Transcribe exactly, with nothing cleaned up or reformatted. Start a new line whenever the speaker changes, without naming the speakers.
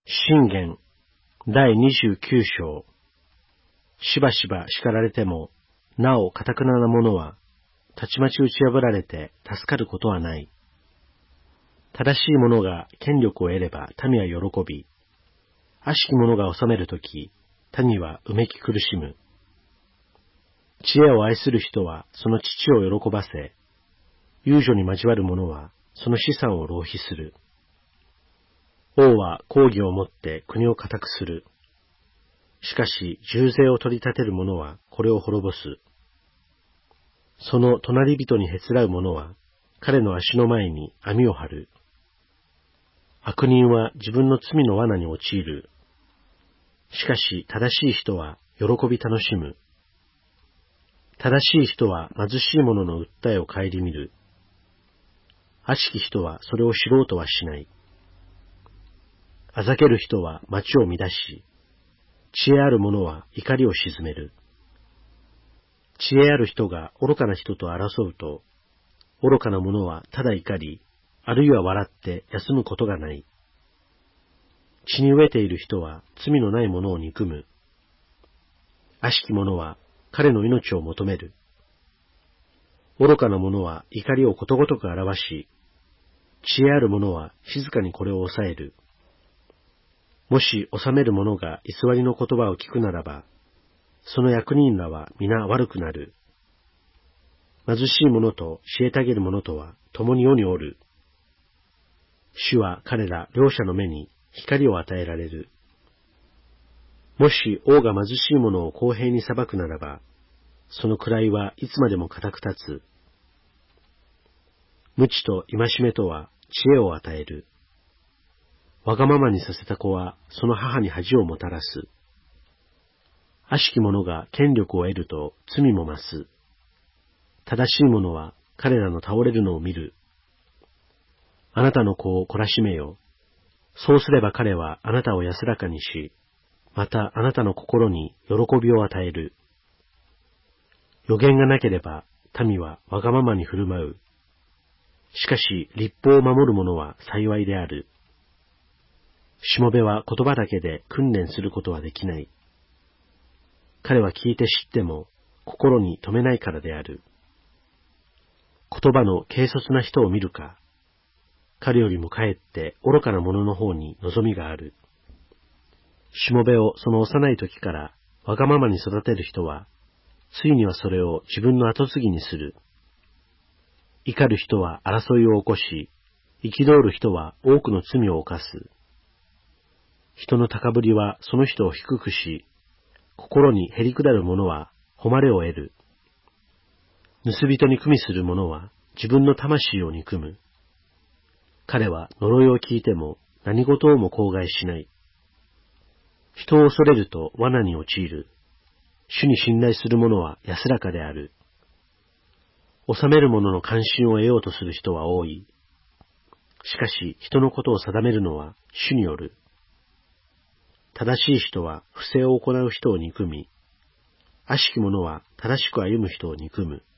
箴言だいにじゅうきゅう章。しばしば叱られても、なお堅くなな者は、たちまち打ち破られて助かることはない。正しい者が権力を得れば民は喜び、悪しき者が治めるとき、民はうめき苦しむ。知恵を愛する人はその父を喜ばせ、遊女に交わる者はその資産を浪費する。王は公義をもって国を固くする。しかし重税を取り立てる者はこれを滅ぼす。その隣人にへつらう者は彼の足の前に網を張る。悪人は自分の罪の罠に陥る。しかし正しい人は喜び楽しむ。正しい人は貧しい者の訴えを顧みる。悪しき人はそれを知ろうとはしない。あざける人は町を乱し、知恵ある者は怒りを鎮める。知恵ある人が愚かな人と争うと、愚かな者はただ怒り、あるいは笑って休むことがない。血に飢えている人は罪のない者を憎む。悪しき者は彼の命を求める。愚かな者は怒りをことごとく表し、知恵ある者は静かにこれを抑える。もし治める者が偽りの言葉を聞くならば、その役人らは皆悪くなる。貧しい者と虐げる者とは共に世におる。主は彼ら両者の目に光を与えられる。もし王が貧しい者を公平に裁くならば、その位はいつまでも固く立つ。無知と戒めとは知恵を与える。わがままにさせた子はその母に恥をもたらす。悪しき者が権力を得ると罪も増す。正しい者は彼らの倒れるのを見る。あなたの子を懲らしめよ。そうすれば彼はあなたを安らかにし、またあなたの心に喜びを与える。予言がなければ民はわがままに振る舞う。しかし律法を守る者は幸いである。しもべは言葉だけで訓練することはできない。彼は聞いて知っても心に留めないからである。言葉の軽率な人を見るか。彼よりもかえって愚かな者の方に望みがある。しもべをその幼い時からわがままに育てる人は、ついにはそれを自分の後継ぎにする。怒る人は争いを起こし、憤る人は多くの罪を犯す。人の高ぶりはその人を低くし、心にへりくだる者は誉れを得る。盗人に組みする者は自分の魂を憎む。彼は呪いを聞いても何事をも口外しない。人を恐れると罠に陥る。主に信頼する者は安らかである。治める者の関心を得ようとする人は多い。しかし人のことを定めるのは主による。正しい人は不正を行う人を憎み、悪しき者は正しく歩む人を憎む。